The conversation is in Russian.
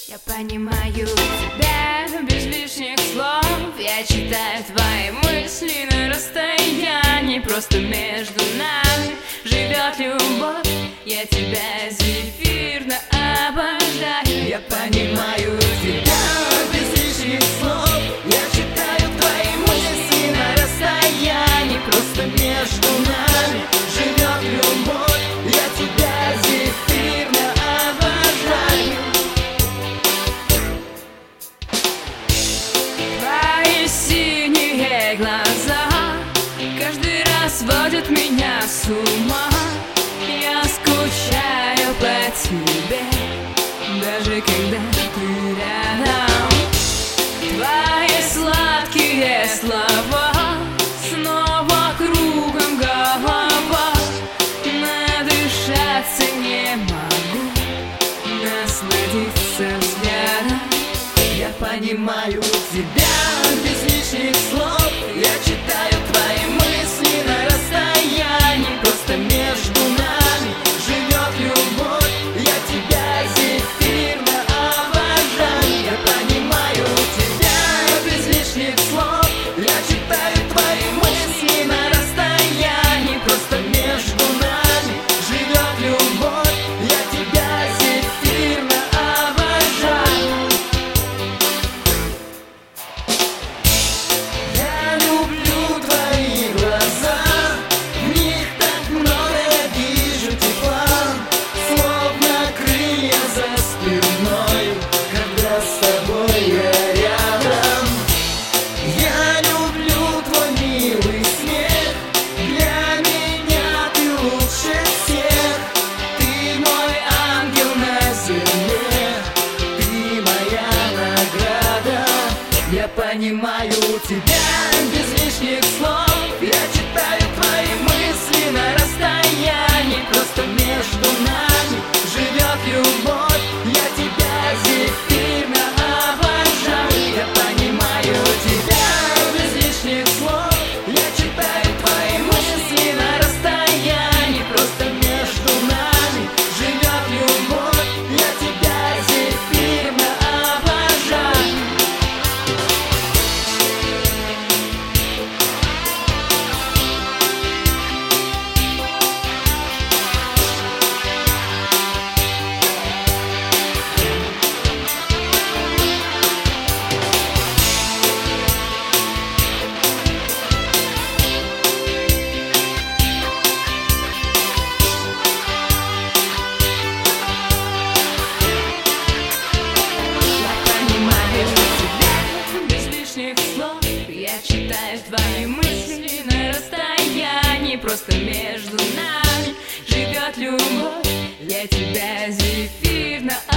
Я понимаю тебя без лишних слов. Я читаю твои мысли на расстоянии. Просто между нами живет любовь. Я тебя зефирно обожаю. Я понимаю тебя без лишних слов. Я читаю твои мысли на расстоянии. Просто между нами живет любовь. Я тебя зефирно обожаю. Твои синие глаза каждый раз сводят меня с ума. Я скучаю по тебе, даже когда ты рядом. Твои сладкие слова снова кругом голова. Надышаться не могу, насладиться взглядом. Я понимаю тебя без лишних слов. Я читаю твои мысли на расстоянии. Просто между нами живет любовь. Я тебя зефирно обожаю. Я понимаю тебя без лишних слов. Я читаю твои мысли на расстоянии. Просто между нами живет любовь. Я тебя зефирно обожаю. Я люблю твои глаза, в них так много я вижу тепла, словно крылья за спиной, когда с тобой я рядом. Я люблю твой милый смех, для меня ты лучше всех. Ты мой ангел на земле, ты моя награда. Я понимаю тебя без лишних слов. Я читаю твои мысли на расстоянии. Просто между нами живет любовь. Я тебя зефирно обожаю. Я понимаю тебя без лишних слов. Я читаю твои мысли на расстоянии. Просто между нами живет любовь. Я тебя зефирно обожаю. Я читаю твои мысли на расстоянии. Просто между нами живет любовь. Я тебя зефирно